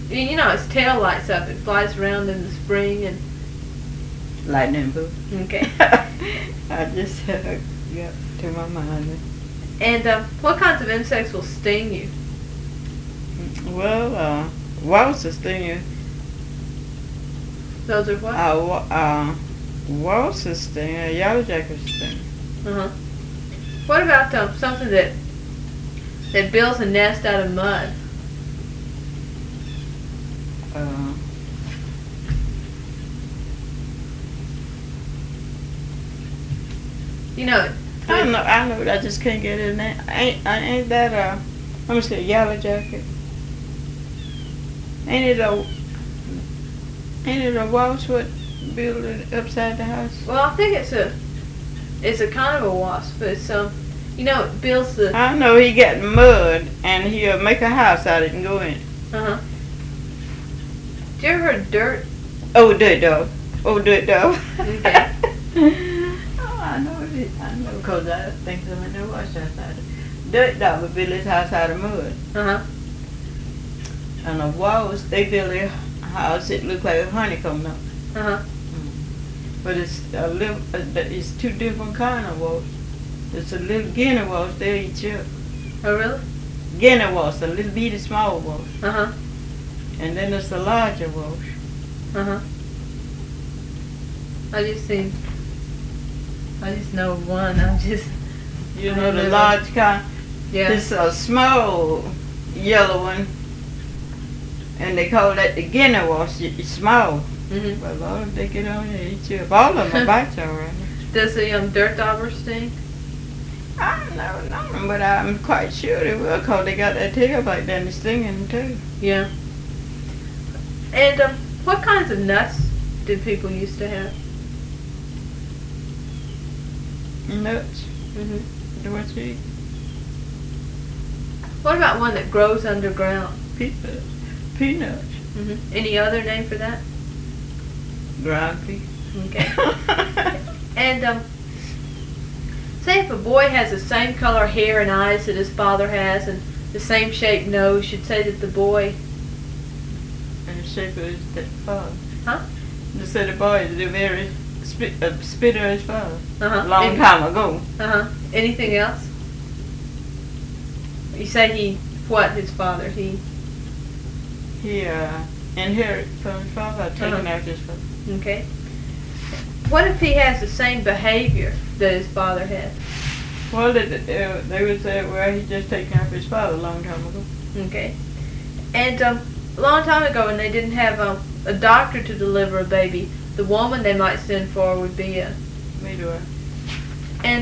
You know, its tail lights up. It flies around in the spring and. Lightning bolt. Okay. I just got to my mind. And what kinds of insects will sting you? Well, wasps sting you. Those are what? Wasps sting. Yellowjackets sting. What about something that builds a nest out of mud? You know. I know. I just can't get it. Ain't that let me see, yellow jacket. Ain't it a wasp what build it upside the house? Well, I think it's a kind of a wasp. It's you know, it builds the. I know he got mud and he'll make a house out of it and go in. Did you ever heard of dirt? Oh, dirt dog. Okay. I know because I think someone there was outside. Dirt dog would build his house out of mud. And the walls, they build their house, it look like a honeycomb now. But it's it's two different kind of walls. There's a little Guinea walls, they eat you. Oh, really? Guinea walls, a little bitty small walls. And then there's the larger walls. I just know one. You know the large kind? Yeah. It's a small yellow one. And they call that the Guinea wash. It's small. But a lot of them, they get on and eat you up. All of them bite you already. Does the dirt dauber sting? I don't know, but I'm quite sure they will because they got that tail like that and it's stinging too. Yeah. And what kinds of nuts did people used to have? Nuts. What you eat? What about one that grows underground? Peanuts. Any other name for that? Ground pea. Okay. And say if a boy has the same color hair and eyes that his father has and the same shaped nose, you'd say that the boy. And the shape of his father. Huh? They said the boy is the very spit of his father. Long time ago. Anything else? You say his father? He inherited from his father, taken after his father. Okay. What if he has the same behavior that his father had? Well, they would say, well, he's just taken after his father a long time ago. Okay. And a long time ago, when they didn't have a doctor to deliver a baby, the woman they might send for would be a midwife. And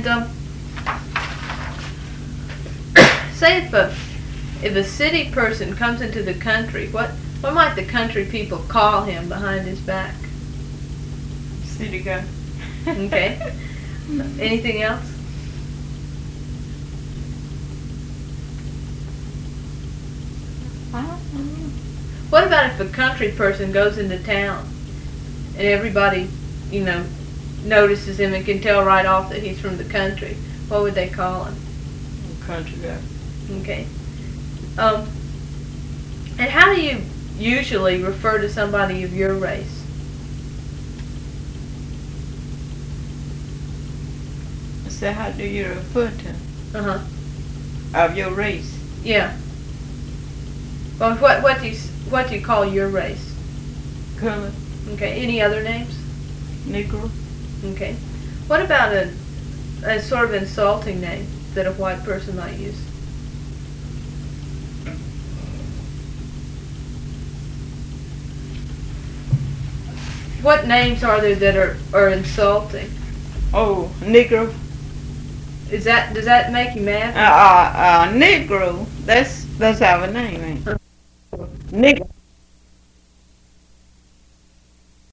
say if a city person comes into the country, what might the country people call him behind his back? City guy. Okay. Anything else? I don't know. What about if a country person goes into town and everybody, notices him and can tell right off that he's from the country? What would they call him? Country guy. Okay. And how do you usually refer to somebody of your race? So how do you refer to of your race? Yeah. Well, what do you call your race? Color. Okay. Any other names? Negro. Okay. What about a sort of insulting name that a white person might use? What names are there that are insulting? Oh, Negro. Does that make you mad? Negro. That's our name, ain't it? Negro.